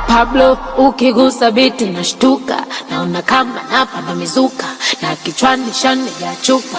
Pablo ukigusa biti na shtuka, naona kama napanda mizuka, na kichwani shani ya chupa.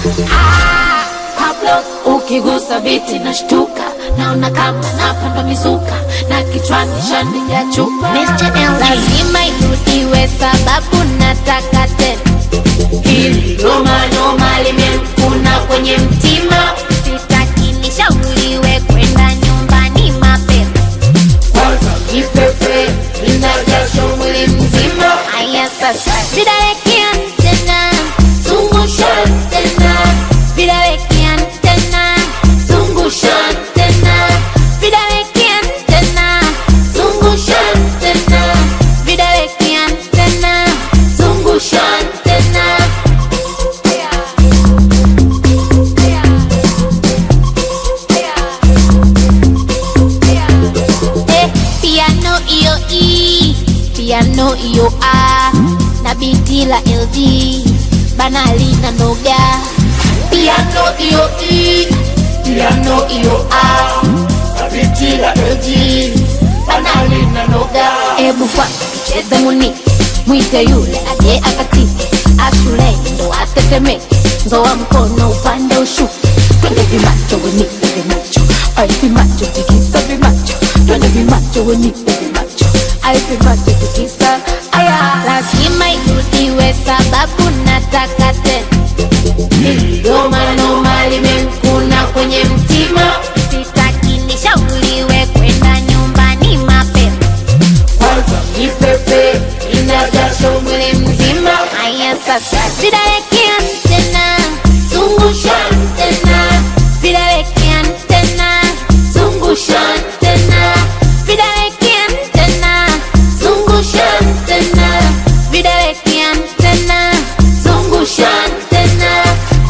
Pablo ukigusa biti na shtuka, naona kama napanda mizuka, na kichwani shani ya chupa. Mr. LG, lazima irudiwe sababu nataka tena. Hili noma limemkuna kwenye mtima, sitaki nishauriwe kwenda nyumbani mapema. kwanza jipepe, nina jasho mwili mzima. Aya sasa vidawekea tena, Zungusha tena, vidawekea tena, zungusha tena, vidawekea tena, zungusha tena, vidawekea tena, zungusha tena. piano iyo E, piano iyo A, na biti la LG banali na noga. Piano iyo E, piano iyo A, biti la LG banali na noga. Ebu kwanza tucheze muni, mwite yule aje akatike, ashule ndo atetemeke, nzoa mkono upande ushuke, twende vimacho wenipe vimacho, ai vimacho tikisa vimacho, twende vimacho wenipe vimacho, ai vimacho tikisa. Aya, lazima irudiwe sababu nataka tena. Noma limemkuna kwenye mtima, Sitaki nishauriwe kwenda nyumbani mapema. kwanza jipepe, nina jasho mwili mzima. Aya sasa vidawekea tena, Zungusha tena, vidawekea tena, zungusha tena, vidawekea tena, zungusha tena, vidawekea tena, zungusha tena.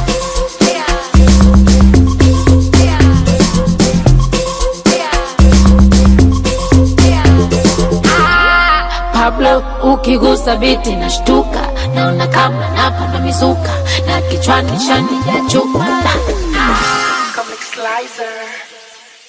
Pablo ukigusa biti na shtuka, naona kama napanda mizuka, na kichwani shani ya chupa.